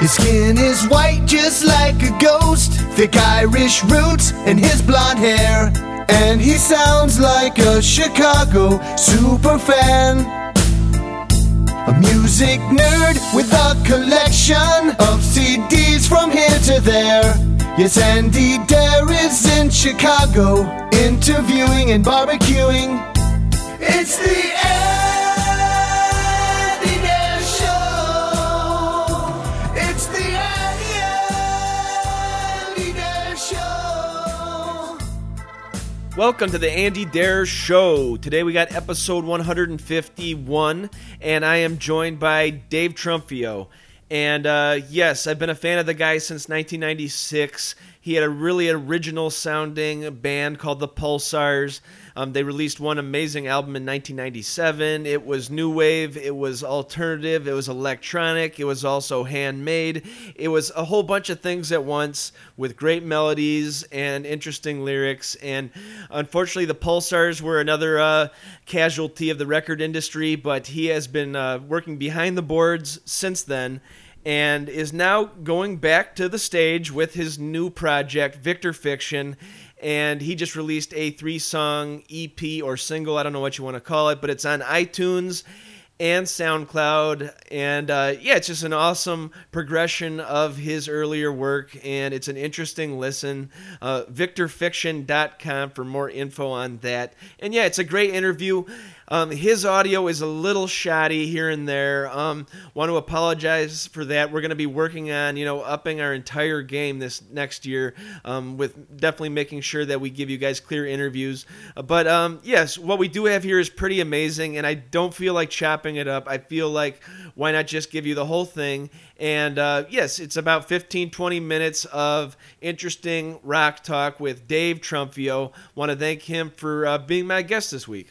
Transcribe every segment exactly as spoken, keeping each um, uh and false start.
His skin is white just like a ghost, thick Irish roots and his blonde hair. And he sounds like a Chicago superfan, a music nerd with a collection of C Ds from here to there. Yes, Andy Dare is in Chicago, interviewing and barbecuing. It's the Andy Dare Show. It's the Andy Dare Show. Welcome to the Andy Dare Show. Today we got episode one hundred fifty-one, and I am joined by Dave Trumpio. And uh, yes, I've been a fan of the guy since nineteen ninety-six. He had a really original-sounding band called the Pulsars. Um, they released one amazing album in nineteen ninety-seven. It was new wave, it was alternative, it was electronic, it was also handmade. It was a whole bunch of things at once with great melodies and interesting lyrics. And unfortunately, the Pulsars were another uh, casualty of the record industry, but he has been uh, working behind the boards since then, and is now going back to the stage with his new project, Victor Fiction. And he just released a three-song E P or single, I don't know what you want to call it, but it's on iTunes and SoundCloud. And uh, yeah, it's just an awesome progression of his earlier work, and it's an interesting listen. Uh, victor fiction dot com for more info on that. And yeah, it's a great interview. Um, his audio is a little shoddy here and there. Um, want to apologize for that. We're going to be working on, you know, upping our entire game this next year, um, with definitely making sure that we give you guys clear interviews. Uh, but um, yes, what we do have here is pretty amazing, and I don't feel like chopping it up. I feel like why not just give you the whole thing? And uh, yes, it's about fifteen, twenty minutes of interesting rock talk with Dave Trumpio. Want to thank him for uh, being my guest this week.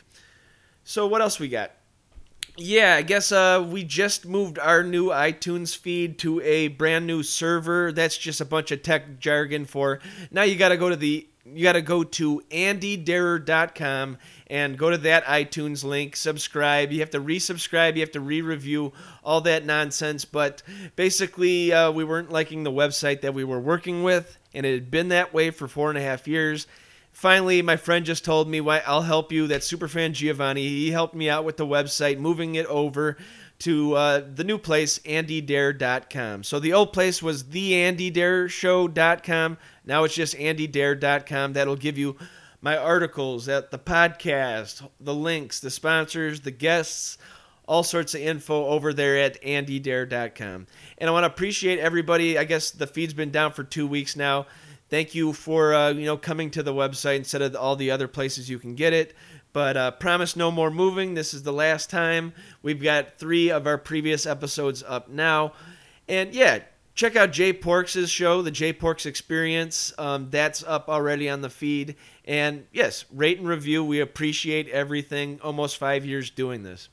So what else we got? Yeah, I guess uh, we just moved our new iTunes feed to a brand new server. That's just a bunch of tech jargon for now. You got to go to the you got to go to andy darer dot com and go to that iTunes link. Subscribe. You have to resubscribe. You have to re-review all that nonsense. But basically, uh, we weren't liking the website that we were working with, and it had been that way for four and a half years. Finally, my friend just told me, "Why I'll help you." That superfan Giovanni, he helped me out with the website, moving it over to uh, the new place, andy dare dot com. So the old place was the andy dare show dot com. Now it's just andy dare dot com. That'll give you my articles, at the podcast, the links, the sponsors, the guests, all sorts of info over there at andy dare dot com. And I want to appreciate everybody. I guess the feed's been down for two weeks now. Thank you for uh, you know coming to the website instead of all the other places you can get it. But uh, promise no more moving. This is the last time. We've got three of our previous episodes up now. And yeah, check out Jay Porks' show, The Jay Porks Experience. Um, that's up already on the feed. And yes, rate and review. We appreciate everything. Almost five years doing this.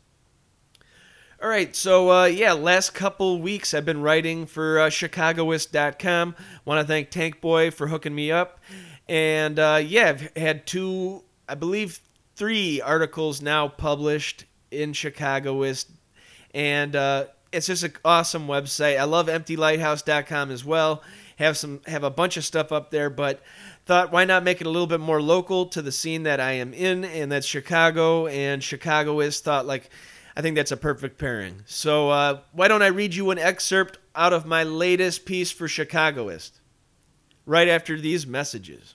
All right, so uh, yeah, last couple weeks I've been writing for uh, Chicagoist dot com. Want to thank Tank Boy for hooking me up. And uh, yeah, I've had two, I believe three articles now published in Chicagoist. And uh, it's just an awesome website. I love empty lighthouse dot com as well. Have some, have a bunch of stuff up there, but thought why not make it a little bit more local to the scene that I am in, and that's Chicago. And Chicagoist thought, like, I think that's a perfect pairing. So uh, why don't I read you an excerpt out of my latest piece for Chicagoist right after these messages.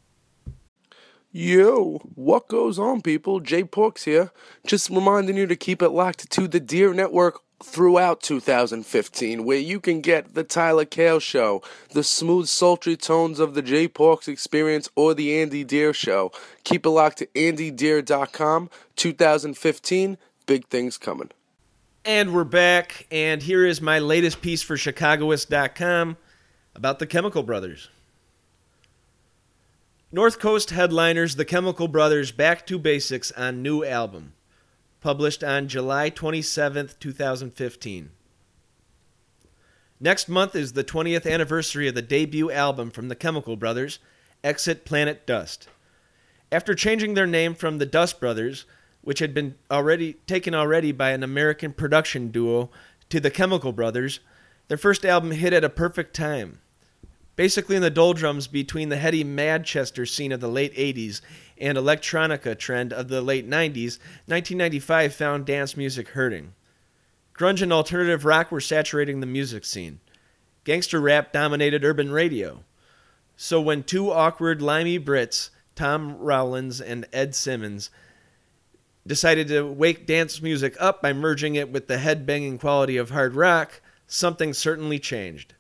Yo, what goes on, people? Jay Porks here. Just reminding you to keep it locked to the Deer Network throughout two thousand fifteen, where you can get the Tyler Kale Show, the smooth, sultry tones of the Jay Porks Experience, or the Andy Dare Show. Keep it locked to andy dare dot com. two thousand fifteen, big things coming. And we're back, and here is my latest piece for Chicagoist dot com about the Chemical Brothers. North Coast headliners The Chemical Brothers back to basics on new album. Published on July twenty-seventh, twenty fifteen. Next month is the twentieth anniversary of the debut album from the Chemical Brothers, Exit Planet Dust. After changing their name from the Dust Brothers, which had been already taken already by an American production duo, to the Chemical Brothers, Their first album hit at a perfect time. Basically in the doldrums between the heady Manchester scene of the late eighties and electronica trend of the late nineties, nineteen ninety-five found dance music hurting. Grunge and alternative rock were saturating the music scene. Gangster rap dominated urban radio. So when two awkward, limey Brits, Tom Rowlands and Ed Simmons, decided to wake dance music up by merging it with the head-banging quality of hard rock, something certainly changed.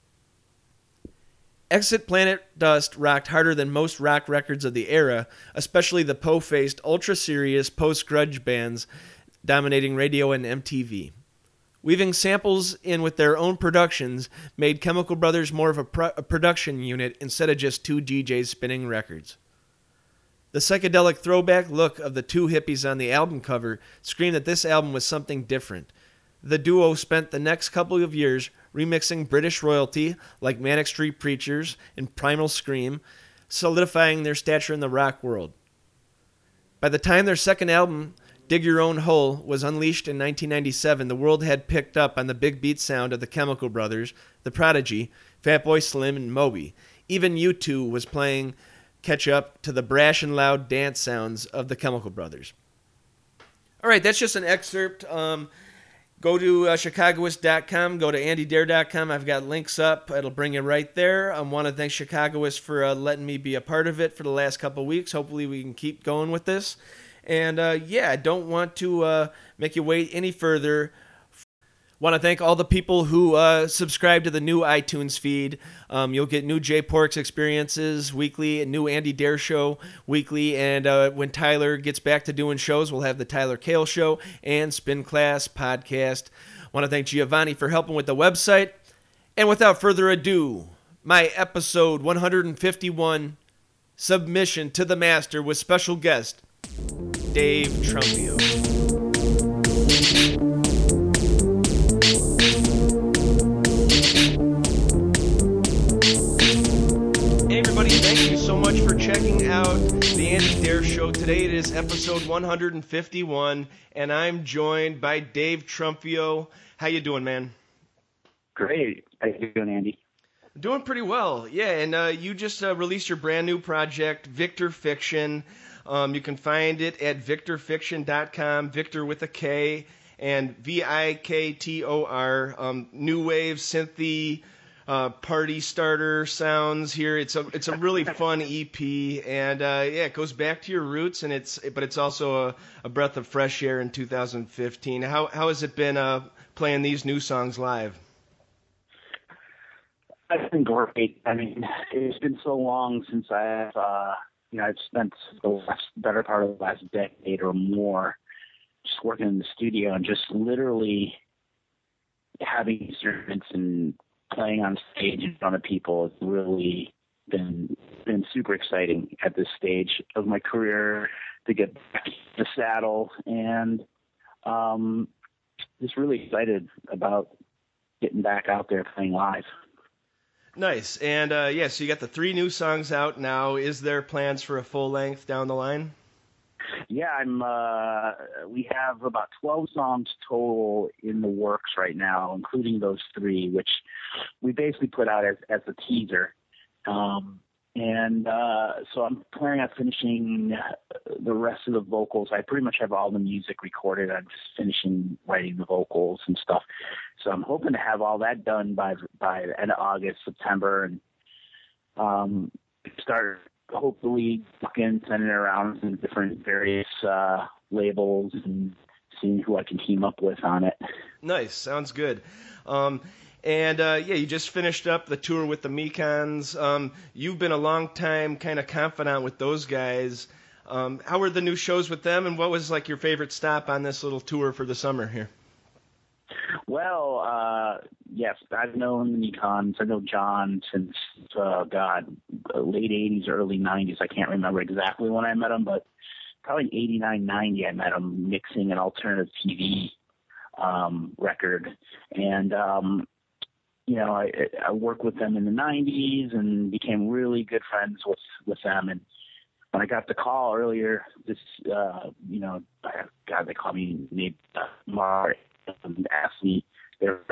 Exit Planet Dust rocked harder than most rock records of the era, especially the po-faced, ultra-serious post-grunge bands dominating radio and M T V. Weaving samples in with their own productions made Chemical Brothers more of a, pro- a production unit instead of just two D Js spinning records. The psychedelic throwback look of the two hippies on the album cover screamed that this album was something different. The duo spent the next couple of years remixing British royalty like Manic Street Preachers and Primal Scream, solidifying their stature in the rock world. By the time their second album, Dig Your Own Hole, was unleashed in nineteen ninety-seven, the world had picked up on the big beat sound of the Chemical Brothers, The Prodigy, Fatboy Slim, and Moby. Even U two was playing catch up to the brash and loud dance sounds of the Chemical Brothers. All right, that's just an excerpt. Um, go to uh, chicagoist dot com, go to andy dare dot com. I've got links up. It'll bring you right there. I want to thank Chicagoist for uh, letting me be a part of it for the last couple of weeks. Hopefully we can keep going with this. And, uh, yeah, I don't want to uh, make you wait any further. Want to thank all the people who uh, subscribe to the new iTunes feed. Um, you'll get new J Porks experiences weekly, a new Andy Dare show weekly, and uh, when Tyler gets back to doing shows, we'll have the Tyler Kale show and Spin Class podcast. Want to thank Giovanni for helping with the website. And without further ado, my episode one hundred fifty-one, Submission to the Master, with special guest Dave Trumpio. Hey everybody, thank you so much for checking out the Andy Dare Show. Today it is episode one hundred fifty-one, and I'm joined by Dave Trumpio. How you doing, man? Great. How you doing, Andy? Doing pretty well, yeah. And uh, you just uh, released your brand new project, Victor Fiction. Um, you can find it at victor fiction dot com, Victor with a K, and V I K T O R. Um, new wave, synthy, uh, party starter sounds here. It's a it's a really fun E P, and uh, yeah, it goes back to your roots, and it's but it's also a, a breath of fresh air in two thousand fifteen. How how has it been uh, playing these new songs live? It's been great. I mean, it's been so long since I've, uh, you know, I've spent the last, better part of the last decade or more just working in the studio and just literally having instruments and playing on stage in front of people. It's really been been super exciting at this stage of my career to get back in the saddle, and um, just really excited about getting back out there playing live. Nice. And, uh, yeah, so you got the three new songs out now. Is there plans for a full length down the line? Yeah, I'm. Uh, we have about twelve songs total in the works right now, including those three, which we basically put out as, as a teaser. Um, and uh, so I'm planning on finishing the rest of the vocals. I pretty much have all the music recorded. I'm just finishing writing the vocals and stuff. So I'm hoping to have all that done by by the end of August, September, and um, start hopefully fucking sending it around to different various uh, labels and seeing who I can team up with on it. Nice. Sounds good. Um, and, uh, yeah, you just finished up the tour with the Mekons. Um, you've been a long time kind of confidant with those guys. Um, how were the new shows with them, and what was, like, your favorite stop on this little tour for the summer here? Well, uh, yes, I've known the Mekons. I know John since, uh, God, late eighties, early nineties. I can't remember exactly when I met him, but probably eighty-nine, ninety I met him mixing an alternative T V um, record. And, um, you know, I, I worked with them in the nineties and became really good friends with, with them. And when I got the call earlier, this, uh, you know, God, they called me Nate uh, Mar and asked me, they were joking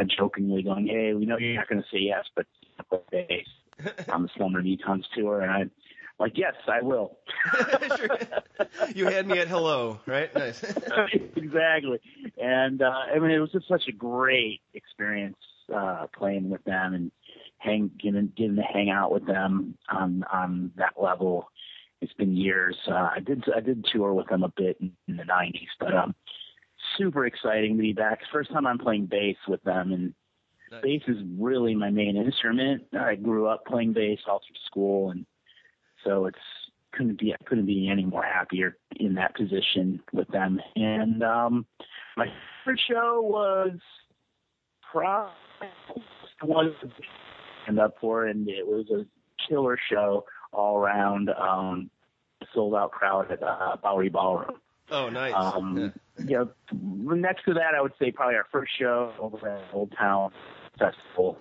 jokingly going, "Hey, we know you're not going to say yes, but play bass on the Slumber Mekons tour." And I'm like, "Yes, I will." Sure. You had me at hello, right? Nice. Exactly. And uh, I mean, it was just such a great experience uh, playing with them and hang getting, getting to hang out with them on on that level. It's been years. Uh, I did I did tour with them a bit in, in the nineties, but um, super exciting to be back. First time I'm playing bass with them, and Nice. bass is really my main instrument. I grew up playing bass all through school, and so it's couldn't be I couldn't be any more happier in that position with them. And um, my first show was probably the one to stand up for, and it was a killer show all around. Um, sold out crowd at uh, Bowery Ballroom. Oh, nice. Um, yeah. you know, next to that, I would say probably our first show over at Old Town Festival.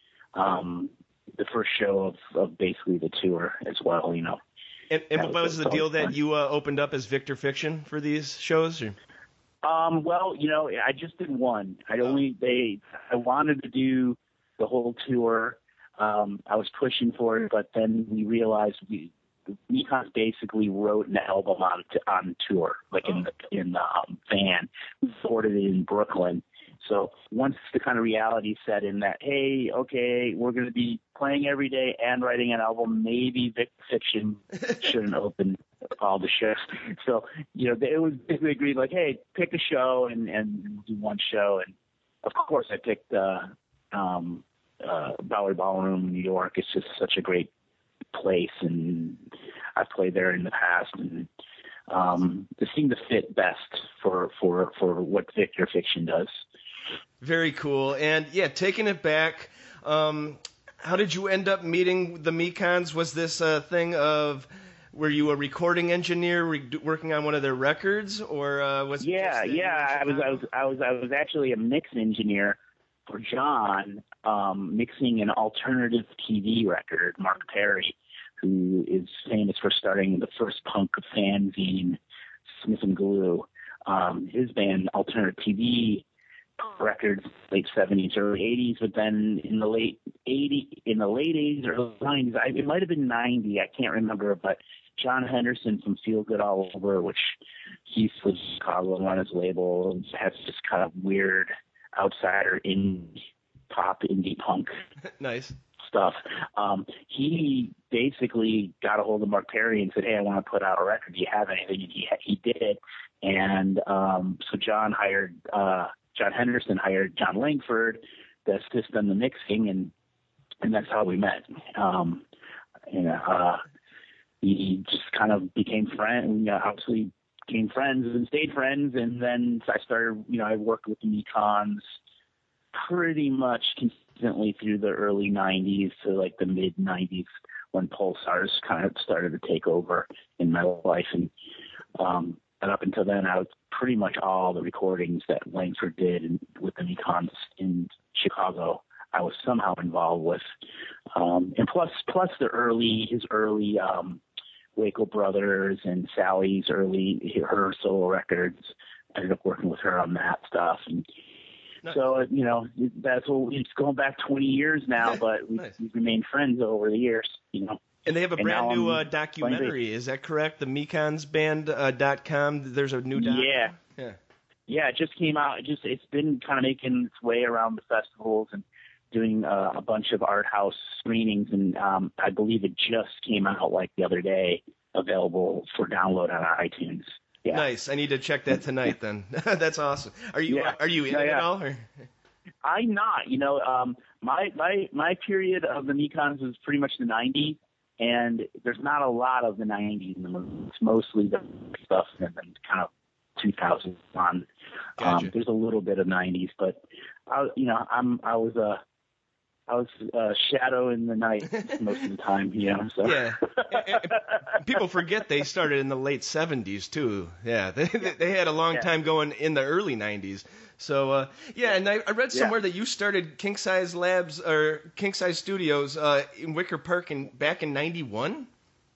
Um, the first show of, of basically the tour as well, you know. And, and That what was- was the that was deal that fun. you uh, opened up as Victor Fiction for these shows? Or? Um, well, you know, I just did one. I only they I wanted to do the whole tour. Um, I was pushing for it, but then we realized we the Mekons basically wrote an album on on tour, like in the in the um, van. We recorded it in Brooklyn. So once the kind of reality set in that, hey, okay, we're going to be playing every day and writing an album, maybe Vic Fiction shouldn't open all the shows. So, you know, it was basically agreed like, hey, pick a show and, and do one show. And of course I picked uh, um, uh, Bowery Ballroom in New York. It's just such a great place, and I've played there in the past, and um, it seemed to fit best for, for, for what Victor Fiction does. Very cool. And yeah, taking it back, um, how did you end up meeting the Mekons? Was this a thing of, were you a recording engineer re- working on one of their records, or uh, was it Yeah, just that you yeah. I were in was, I was, Chicago? I was, I was actually a mix engineer for John, um, mixing an alternative T V record. Mark Perry, who is famous for starting the first punk fanzine, Smith and Glue. Um, his band, Alternative T V records, late seventies, early eighties, but then in the late eighties, in the late eighties or nineties, I, it might have been ninety, I can't remember, but John Henderson from Feel Good All Over, which he's from Chicago and run his label, has this kind of weird outsider indie pop, indie punk Nice. stuff. Um, he basically got a hold of Mark Perry and said, hey, I want to put out a record. Do you have anything? And he, he did. And um, so John hired, uh, John Henderson hired John Langford to assist on the mixing, and and that's how we met. Um, you know, uh, we just kind of became friends. We uh, obviously became friends and stayed friends, and then I started, you know, I worked with the Mekons pretty much consistently through the early nineties to like the mid nineties when Pulsars kind of started to take over in my life. And, um, and up until then, I was pretty much all the recordings that Langford did in, with the Mekons in Chicago, I was somehow involved with. Um, and plus, plus the early, his early, um, Waco Brothers and Sally's early, her solo records. I ended up working with her on that stuff. And Nice. so, uh, you know, that's what it's going back twenty years now, but we, Nice. we've remained friends over the years, you know. And they have a And brand now new I'm uh, documentary. Is that correct? The Mekons Band uh, dot com. There's a new doc. Yeah. Yeah. Yeah, it just came out. It just it's been kind of making its way around the festivals and doing uh, a bunch of art house screenings, and um, I believe it just came out like the other day, available for download on iTunes. Yeah. Nice. I need to check that tonight. Then that's awesome. Are you Yeah. Are you in Yeah, it yeah. at all? Or? I'm not. You know, um, my my my period of the Mekons was pretty much the nineties, and there's not a lot of the nineties in the movie. It's mostly the stuff and then kind of two thousands on. Gotcha. Um, there's a little bit of nineties, but I, you know, I'm I was a I was a shadow in the night most of the time. You know, so Yeah. And- and people forget they started in the late seventies too. Yeah, they they had a long Yeah. time going in the early nineties. So uh, yeah, and I, I read Yeah. somewhere that you started King Size Labs or King Size Studios uh, in Wicker Park in back in ninety-one.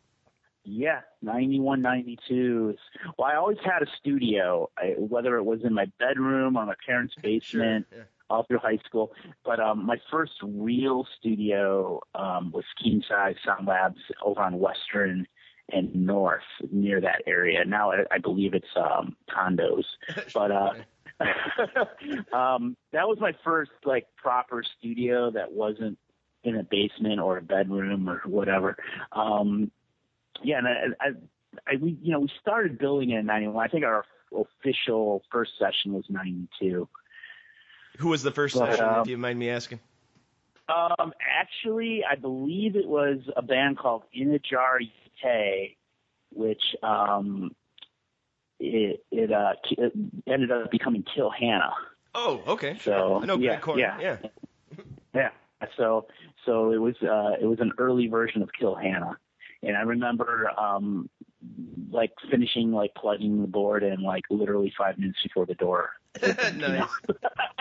Yeah, ninety-one, ninety-two. Well, I always had a studio, I, whether it was in my bedroom or my parents' basement Sure, yeah. all through high school. But um, my first real studio um, was King Size Sound Labs over on Western and North, near that area. Now I, I believe it's um, condos. But uh, um, that was my first like proper studio that wasn't in a basement or a bedroom or whatever. Um, yeah, and I, I, I, we, you know, we started building it in ninety-one. I think our official first session was ninety-two. Who was the first but, session, um, if you mind me asking? Um, actually, I believe it was a band called In a Jar Yate, which um, it it, uh, it ended up becoming Kill Hannah. Oh, okay. So I know yeah, Greg Corn. yeah, yeah, yeah. So so it was uh, it was an early version of Kill Hannah, and I remember um, like finishing like plugging the board in like literally five minutes before the door. Opened, nice. You know?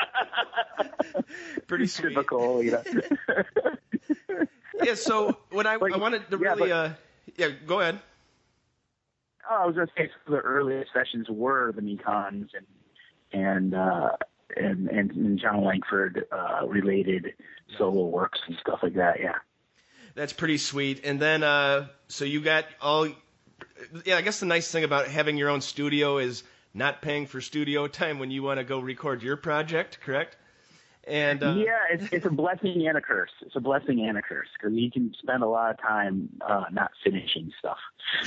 Pretty sweet. Typical, you know. Yeah. So when I But, I wanted to yeah, really but, uh yeah go ahead. Oh, I was going to say some of the earliest sessions were the Mekons and and uh, and, and and John Langford uh, related solo works and stuff like that. Yeah. That's pretty sweet. And then uh, so you got all. Yeah, I guess the nice thing about having your own studio is not paying for studio time when you want to go record your project, correct? And uh, yeah, it's it's a blessing and a curse. It's a blessing and a curse because you can spend a lot of time uh, not finishing stuff.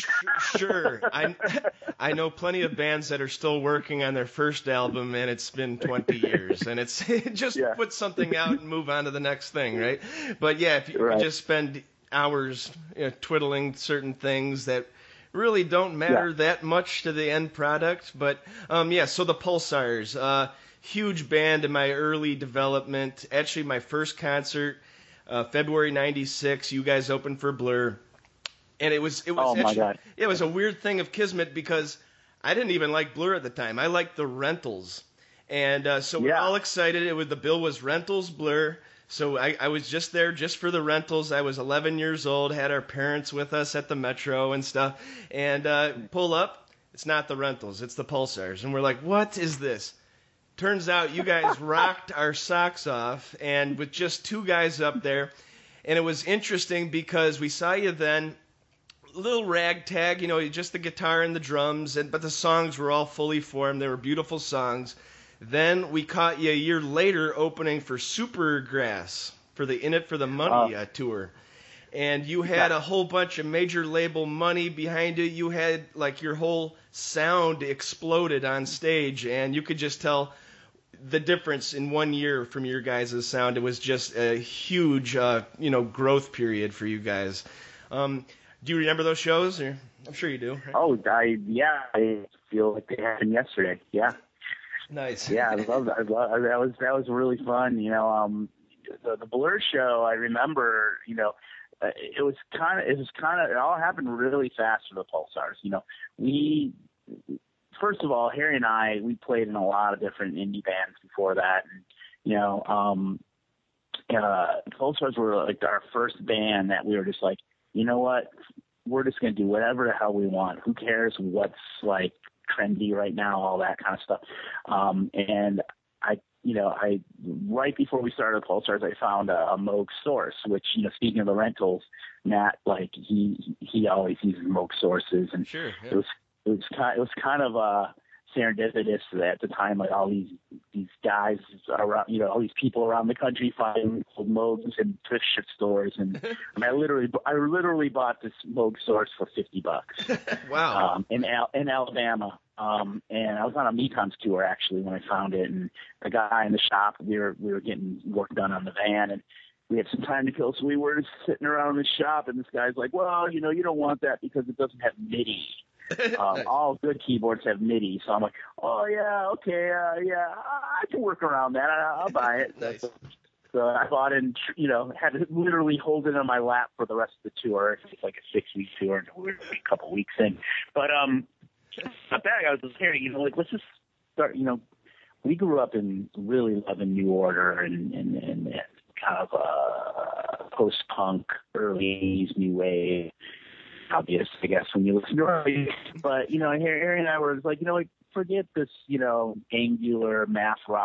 Sure, I I know plenty of bands that are still working on their first album, and it's been twenty years, and it's just Yeah. put something out and move on to the next thing, right? But yeah, if you, Right. you just spend hours you know, twiddling certain things that really don't matter Yeah. that much to the end product. But um, yeah, so the Pulsars. Uh, Huge band in my early development. Actually, my first concert, uh, February ninety-six. You guys opened for Blur, and it was it was Oh, my actually, God. it was a weird thing of kismet because I didn't even like Blur at the time. I liked the Rentals, and uh, so we're Yeah. all excited. It was the bill was Rentals Blur. So I, I was just there just for the Rentals. I was eleven years old, had our parents with us at the Metro and stuff, and uh, pull up. It's not the Rentals, it's the Pulsars, and we're like, what is this? Turns out you guys rocked our socks off, and with just two guys up there, and it was interesting because we saw you then, little ragtag, you know, just the guitar and the drums, and but the songs were all fully formed. They were beautiful songs. Then we caught you a year later opening for Supergrass for the In It for the Money uh, tour. And you had a whole bunch of major label money behind it. You had, like, your whole sound exploded on stage, and you could just tell the difference in one year from your guys' sound. It was just a huge, uh, you know, growth period for you guys. Um, do you remember those shows? Or, I'm sure you do. Right? Oh, I yeah, I feel like they happened yesterday. Yeah. Nice. Yeah, I love that. I love, that was that was really fun. You know, um, the, the Blur show. I remember. You know, uh, it was kind of it was kind of it all happened really fast for the Pulsars. You know, we first of all, Harry and I we played in a lot of different indie bands before that, and you know, um, uh, Pulsars were like our first band that we were just like, you know what, we're just gonna do whatever the hell we want. Who cares what's like trendy right now, all that kind of stuff. Um, and I, you know, I, right before we started Pulsars, I found a, a Moog source, which, you know, speaking of the Rentals, Matt, like he, he always uses Moog sources, and Sure, yeah. it was, it was kind, it was kind of, uh, serendipitous at the time, like all these, these guys around, you know, all these people around the country finding old Moogs in thrift stores. And I mean, I literally, I literally bought this Moog source for fifty bucks. Wow. Um, in Al- in Alabama, um, and I was on a Mekons tour actually when I found it, and the guy in the shop, we were we were getting work done on the van, and we had some time to kill, so we were just sitting around in the shop, and this guy's like, "Well, you know, you don't want that because it doesn't have MIDI. Um, Nice. All good keyboards have MIDI." So I'm like, "Oh yeah, okay, uh, yeah, I, I can work around that. I, I'll buy it." Nice. So I bought it and, you know, had to literally hold it on my lap for the rest of the tour. It's like a six-week tour, and we were a couple weeks in. But um, not that. I was just hearing, you know, like, let's just start, you know, we grew up in really loving New Order and, and, and, and kind of uh, post-punk, early eighties, new wave. Obvious, I guess, when you listen to early. But, you know, Harry and I were like, you know, like, forget this, you know, angular math rock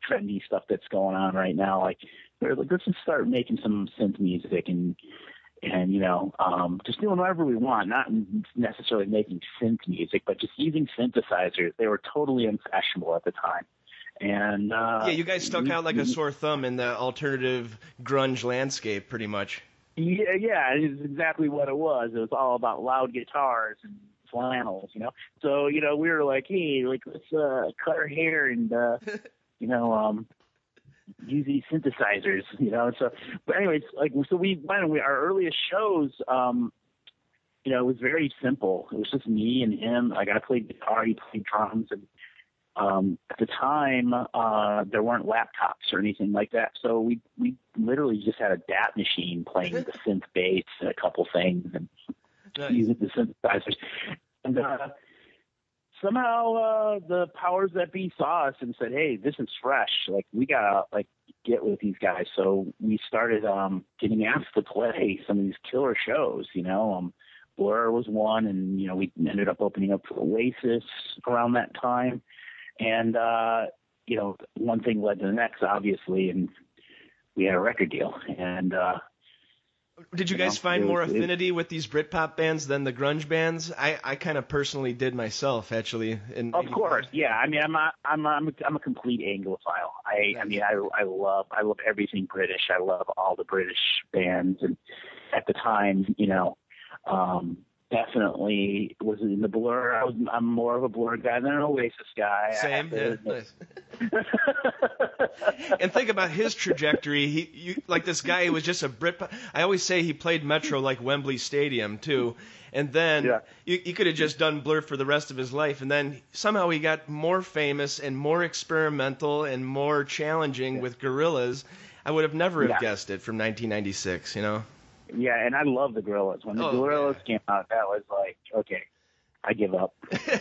trendy stuff that's going on right now. Like, we're like, let's just start making some synth music and, and, you know, um, just doing whatever we want, not necessarily making synth music, but just using synthesizers. They were totally unfashionable at the time. And, uh, yeah, you guys stuck out like a sore thumb in the alternative grunge landscape, pretty much. Yeah, yeah, it's exactly what it was. It was all about loud guitars and flannels, you know. So, you know, we were like, hey, like, let's uh, cut our hair and, uh, you know, um, use these synthesizers, you know. So, but anyways, like, so we went. We our earliest shows, um, you know, it was very simple. It was just me and him. Like, I played guitar, he played drums, and um, at the time, uh, there weren't laptops or anything like that. So we we literally just had a D A T machine playing the synth bass and a couple things and nice. using the synthesizers. And uh, somehow uh, the powers that be saw us and said, "Hey, this is fresh. Like, we gotta like get with these guys." So we started um, getting asked to play some of these killer shows. You know, um, Blur was one, and you know we ended up opening up for Oasis around that time. And, uh, you know, one thing led to the next, obviously, and we had a record deal. And uh, did you you guys know, find was, more affinity it, with these Britpop bands than the grunge bands? I, I kind of personally did myself, actually. In, of in course, yeah. I mean, I'm a, I'm a, I'm a, I'm a complete Anglophile. I, I mean, I, I love, I love everything British. I love all the British bands. And at the time, you know, um, definitely was in the Blur. I was, I'm more of a Blur guy than an Oasis guy. Same. Yeah, nice. And think about his trajectory. He, you, like this guy who was just a Brit. I always say he played Metro like Wembley Stadium too, and then yeah. you, you could have just done Blur for the rest of his life, and then somehow he got more famous and more experimental and more challenging yeah. with Gorillaz. I would have never have yeah. guessed it from nineteen ninety-six. You know. Yeah, and I love the Gorillaz. When the oh, Gorillaz yeah. came out, that was like, okay, I give up.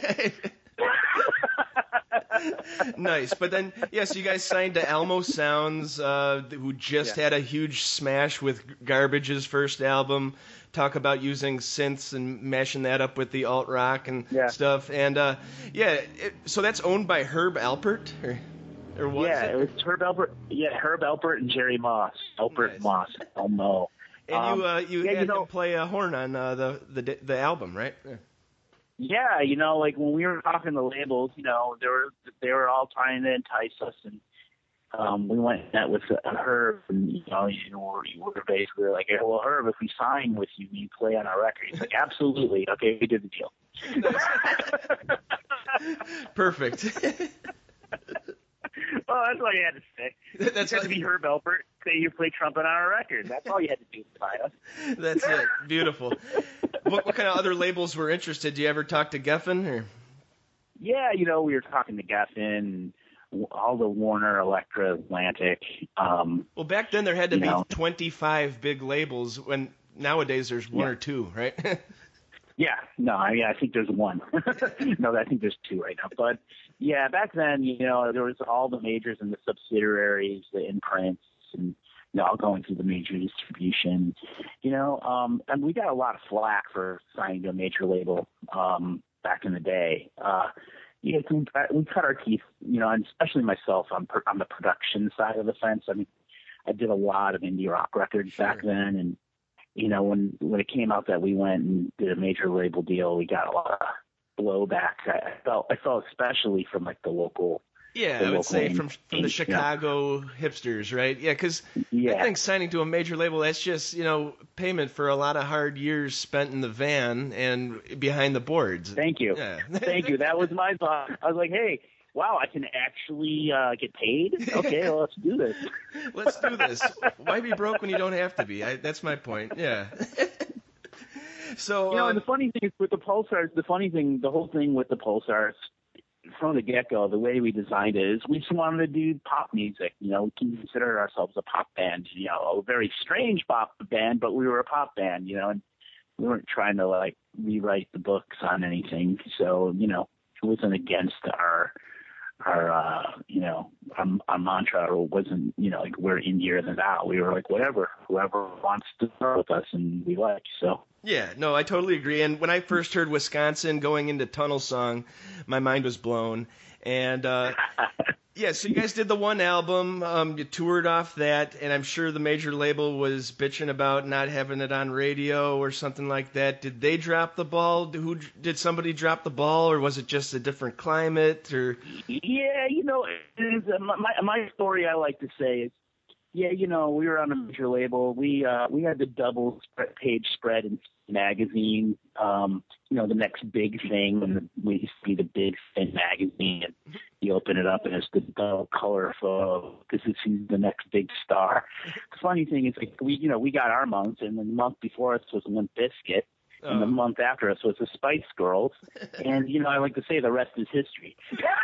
Nice. But then, yes, yeah, so you guys signed to Almo Sounds, uh, who just yeah. had a huge smash with Garbage's first album. Talk about using synths and mashing that up with the alt rock and yeah. stuff. And uh, yeah, it, so that's owned by Herb Alpert, or, or what? Yeah, it? it was Herb Alpert. Yeah, Herb Alpert and Jerry Moss. Alpert nice. Moss. Elmo. And um, you uh, you yeah, had you know, him play a horn on uh, the the the album, right? Yeah. Yeah, you know, like when we were talking to labels, you know, they were they were all trying to entice us, and um, we went and met with uh, Herb, and you know, you know, we were basically like, hey, well, Herb, if we sign with you, you play on our record. He's like, absolutely, okay, we did the deal. Perfect. Well, that's all you had to say. That's you had to be Herb Alpert, say you play trumpet on our record. That's all you had to do to sign us. That's it. Beautiful. What, what kind of other labels were interested? Do you ever talk to Geffen? Or? Yeah, you know, we were talking to Geffen, all the Warner, Elektra, Atlantic. Um, well, back then there had to be know. twenty-five big labels. When nowadays there's one yeah. or two, right? Yeah, no, I mean, I think there's one. No, I think there's two right now. But yeah, back then, you know, there was all the majors and the subsidiaries, the imprints, and you know, all going through the major distribution. You know, um, and we got a lot of flack for signing to a major label um, back in the day. Uh, yeah, we, we cut our teeth, you know, and especially myself on on the production side of the fence. I mean, I did a lot of indie rock records sure. back then, and you know, when when it came out that we went and did a major label deal, we got a lot of blowback. I felt I felt especially from like the local. Yeah, the I would local say from from the scene, Chicago you know. hipsters, right? Yeah, because yeah. I think signing to a major label, that's just, you know, payment for a lot of hard years spent in the van and behind the boards. Thank you. Yeah. Thank you. That was my thought. I was like, hey, wow, I can actually uh, get paid? Okay, well, let's do this. Let's do this. Why be broke when you don't have to be? I, that's my point. Yeah. So you know, um, and the funny thing is with the Pulsars, the funny thing, the whole thing with the Pulsars, from the get-go, the way we designed it is we just wanted to do pop music. You know, we can consider ourselves a pop band, you know, a very strange pop band, but we were a pop band, you know, and we weren't trying to, like, rewrite the books on anything. So, you know, it wasn't against our, our uh, you know, our, our mantra wasn't, you know, like, we're indie than that. We were like, whatever, whoever wants to start with us, and we like, so. Yeah, no, I totally agree. And when I first heard Wisconsin going into Tunnel Song, my mind was blown. And uh, yeah, so you guys did the one album, um, you toured off that, and I'm sure the major label was bitching about not having it on radio or something like that. Did they drop the ball? Who did somebody drop the ball, or was it just a different climate? Or yeah, you know, it is, uh, my my story I like to say is, yeah, you know, we were on a major label. We uh, we had the double spread, page spread in magazine. Um, you know, the next big thing, and the, we used to be the big thin magazine, and you open it up and it's the dull color photo because it's the next big star. The funny thing is, like, we, you know, we got our month, and the month before us was Limp Bizkit, and the month after us was the Spice Girls, and you know, I like to say the rest is history.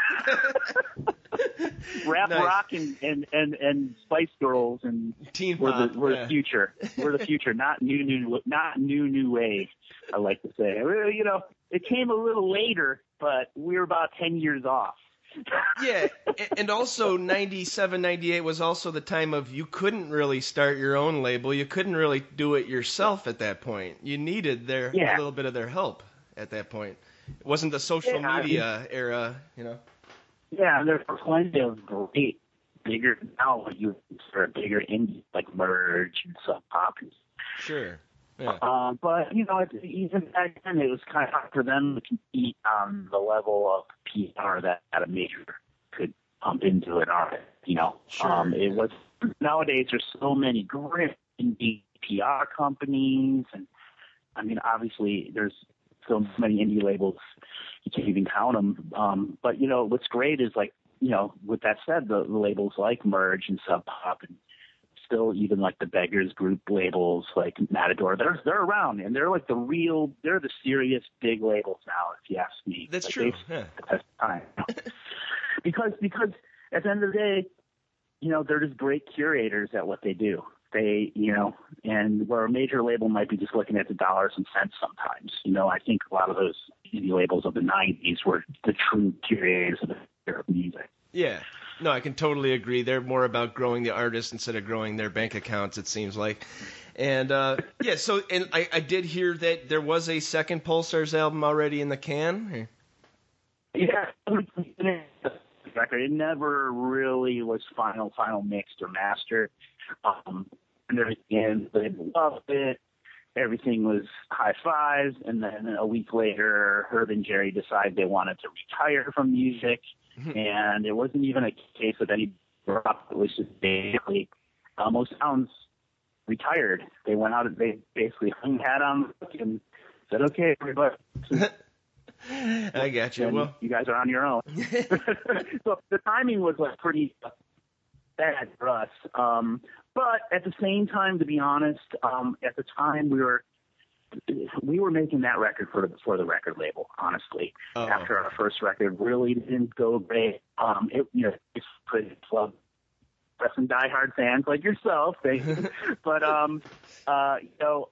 Rap, nice. rock, and, and, and, and Spice Girls, and Teen we're pop, the we're yeah. the future. We're the future, not new new not new new wave. I like to say, you know, it came a little later, but we were about ten years off. Yeah, and also ninety-seven, ninety-eight was also the time of you couldn't really start your own label. You couldn't really do it yourself at that point. You needed their Yeah. a little bit of their help at that point. It wasn't the social Yeah, I media era, you know. Yeah, there were plenty of great, bigger, now what you consider bigger indie, like Merge and Sub Pop. Sure. Yeah. Um, but, you know, it, even back then, it was kind of hard for them to compete on the level of P R that, that a major could pump into an artist, you know. Sure. Um, it was, nowadays, there's so many great indie P R companies, and, I mean, obviously, there's so many indie labels, you can't even count them. Um, but, you know, what's great is, like, you know, with that said, the, the labels like Merge and Sub Pop and still even like the Beggars Group labels like Matador, they're they're around, and they're like the real, they're the serious big labels now, if you ask me. That's like, true. they- Yeah. That's time. because because at the end of the day, you know, they're just great curators at what they do. They, you know, and where a major label might be just looking at the dollars and cents sometimes. You know, I think a lot of those indie labels of the nineties were the true curators of their music. Yeah. No, I can totally agree. They're more about growing the artist instead of growing their bank accounts, it seems like. And, uh, yeah, so and I, I did hear that there was a second Pulsars album already in the can. Yeah, record. It never really was final, final mixed or mastered. Um, and everything, they loved it. Everything was high fives, and then a week later, Herb and Jerry decided they wanted to retire from music, and it wasn't even a case of any drop. It was just basically almost sounds retired. They went out and they basically hung hat on the hook and said, "Okay, everybody." I got you. And Well, you guys are on your own. So the timing was like pretty bad for us. Um, but at the same time, to be honest, um, at the time we were we were making that record for the for the record label. Honestly, oh. after our first record really didn't go great, um, it you know it's pretty club. For some diehard fans like yourself, thank you. But um, uh, you know.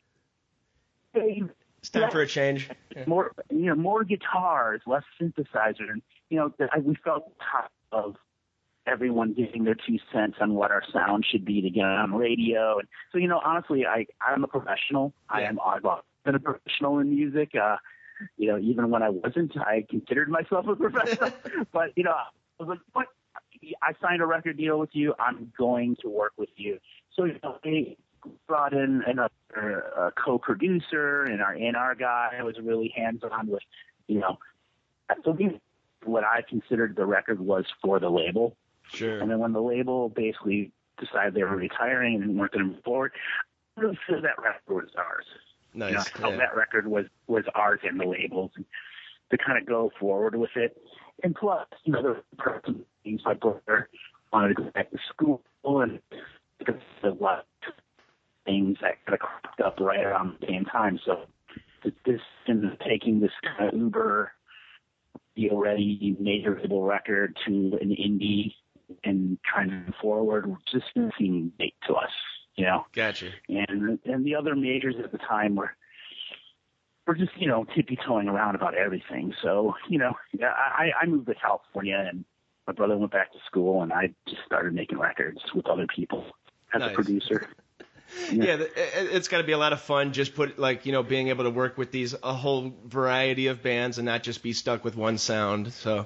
They, it's time for a change. More, you know, more guitars, less synthesizer, and you know, I, we felt top of everyone giving their two cents on what our sound should be to get on radio. And so, you know, honestly, I I'm a professional. I am I've been a professional in music. Uh, you know, even when I wasn't, I considered myself a professional. But you know, I was like, what? I signed a record deal with you. I'm going to work with you. So you know, they brought in another uh, co-producer, and our A and R guy was really hands-on with, you know, so what I considered the record was for the label. Sure. And then when the label basically decided they were retiring and weren't going to move forward, I really feel that record was ours. Nice. You know, I felt Yeah. that record was, was ours and the labels, and to kind of go forward with it. And plus, you know, the person, things my brother wanted to go back to school, and because of a lot of things that kind of cropped up right around the same time. So this and taking this kind of Uber deal ready major label record to an indie and trying to move forward just didn't seem big to us, you know. Gotcha. And and the other majors at the time were were just, you know, tippy-toeing around about everything. So, you know, I, I moved to California, and my brother went back to school, and I just started making records with other people as Nice. a producer. Yeah, th- it- it's got to be a lot of fun. Just put like you know being able to work with these a whole variety of bands and not just be stuck with one sound. So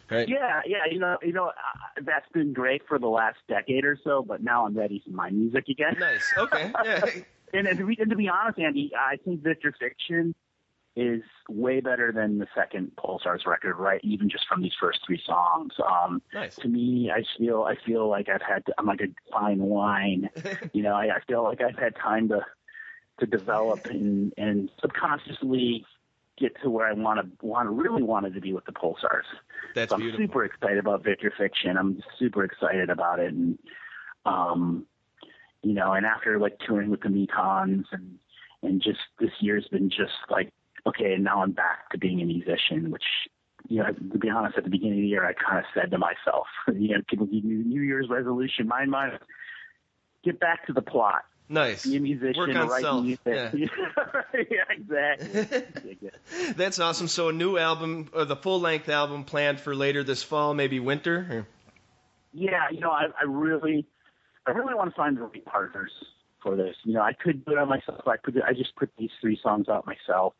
right? Yeah, yeah. You know, you know, uh, that's been great for the last decade or so. But now I'm ready for my music again. Nice. Okay. Yeah. and, and, to be, and to be honest, Andy, I think Victor Fiction is way better than the second Pulsars record, right? Even just from these first three songs. Um, nice. To me, I feel I feel like I've had to, I'm like a fine wine. you know, I, I feel like I've had time to to develop and, and subconsciously get to where I want to want really wanted to be with the Pulsars. That's so I'm beautiful. super excited about Victor Fiction. I'm super excited about it, and um, you know, and after like touring with the Mekons and and just this year's been just like. Okay, and now I'm back to being a musician, which, you know, to be honest, at the beginning of the year, I kind of said to myself, you know, New Year's resolution, mine, mine, get back to the plot. Nice. Be a musician, Work on write self. music. Yeah. yeah, exactly. That's awesome. So a new album, or the full-length album planned for later this fall, maybe winter? Or? Yeah, you know, I, I really, I really want to find the right partners for this. You know, I could do it on myself. I could, I just put these three songs out myself.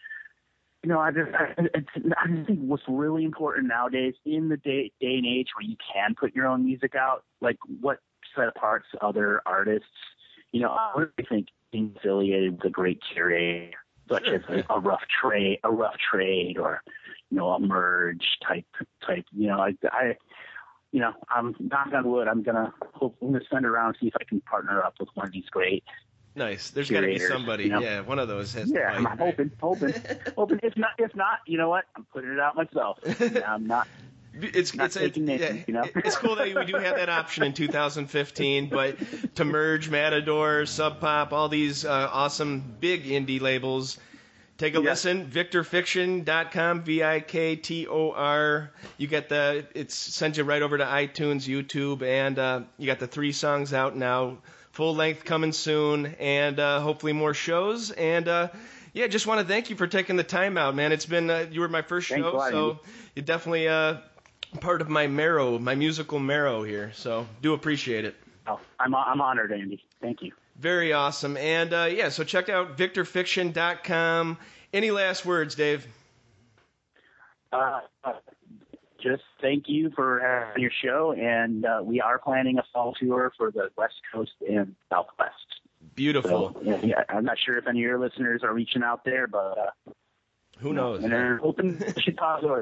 You know, I just, I, I just think what's really important nowadays in the day, day and age where you can put your own music out, like what set apart other artists, you know, I really think being affiliated with a great curator, such Sure. as a, a rough trade, a rough trade, or, you know, a merge type, type, you know, I, I you know, I'm knock on wood, I'm going to hope, I'm going to send around, see if I can partner up with one of these great. Nice. There's got to be curators, somebody. you know? Yeah, one of those has Yeah, to I'm bite, hoping, hoping, hoping. If not, if not, you know what? I'm putting it out myself. I'm not. It's not it's taking it's, names, yeah, you know? it's cool that we do have that option in two thousand fifteen, but to merge Matador, Sub Pop, all these uh, awesome big indie labels. Take a Yeah. listen, victor fiction dot com, V I K T O R. You get the, it sends you right over to iTunes, YouTube, and uh, you got the three songs out now. Full length coming soon, and uh, hopefully more shows. And uh, yeah, just want to thank you for taking the time out, man. It's been uh, you were my first Thanks a show, lot, so Andy. you're definitely uh, part of my marrow, my musical marrow here. So do appreciate it. Oh, I'm I'm honored, Andy. Thank you. Very awesome. And uh, yeah, so check out victor fiction dot com. Any last words, Dave? Uh, just thank you for having your show, and uh, we are planning a fall tour for the West Coast and Southwest. Beautiful. So, yeah, yeah, I'm not sure if any of your listeners are reaching out there, but uh, Who knows? and they're hoping Chicago.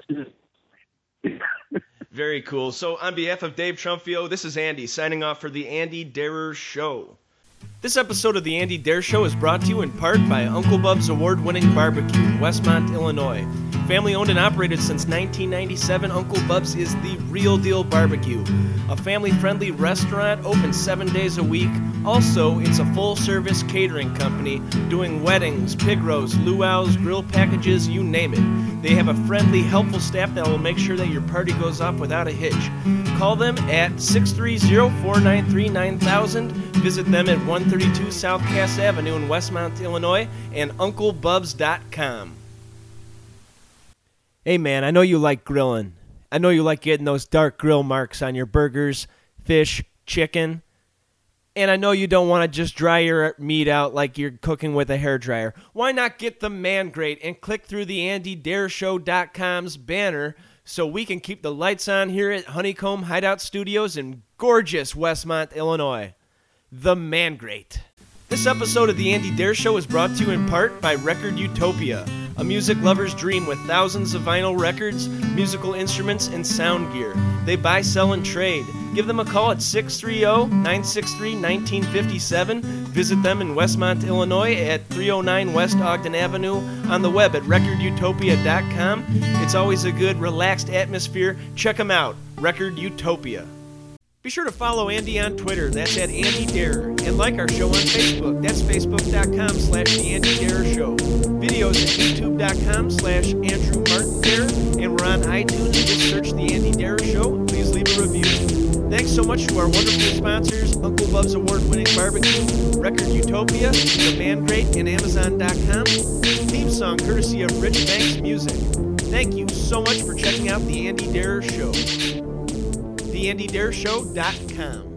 Very cool. So on behalf of Dave Trumpio, this is Andy signing off for the Andy Darer Show. This episode of The Andy Dare Show is brought to you in part by Uncle Bub's award-winning barbecue in Westmont, Illinois. Family owned and operated since nineteen ninety-seven, Uncle Bub's is the real deal barbecue. A family-friendly restaurant open seven days a week. Also, it's a full-service catering company doing weddings, pig roasts, luau's, grill packages, you name it. They have a friendly, helpful staff that will make sure that your party goes off without a hitch. Call them at six three zero, four nine three, nine thousand. Visit them at one thirty-two South Cass Avenue in Westmont, Illinois, and uncle bubs dot com. Hey man, I know you like grilling. I know you like getting those dark grill marks on your burgers, fish, chicken. And I know you don't want to just dry your meat out like you're cooking with a hairdryer. Why not get the Man Grate and click through the Andy Dare Show dot com's banner so we can keep the lights on here at Honeycomb Hideout Studios in gorgeous Westmont, Illinois. The Man Grate. This episode of the Andy Dare Show is brought to you in part by Record Utopia, a music lover's dream with thousands of vinyl records, musical instruments, and sound gear. They buy, sell, and trade. Give them a call at six three zero, nine six three, one nine five seven. Visit them in Westmont, Illinois at three oh nine West Ogden Avenue, on the web at record utopia dot com. It's always a good, relaxed atmosphere. Check them out, Record Utopia. Be sure to follow Andy on Twitter, that's at Andy Dare, and like our show on Facebook, that's facebook dot com slash The Andy Dare Show. Videos at youtube dot com slash Andrew Martin Dare, and we're on iTunes, just search The Andy Dare Show, please leave a review. Thanks so much to our wonderful sponsors, Uncle Bub's award-winning barbecue, Record Utopia, The Man Grate, and amazon dot com. Theme song courtesy of Rich Banks Music. Thank you so much for checking out The Andy Dare Show. the andy dare show dot com.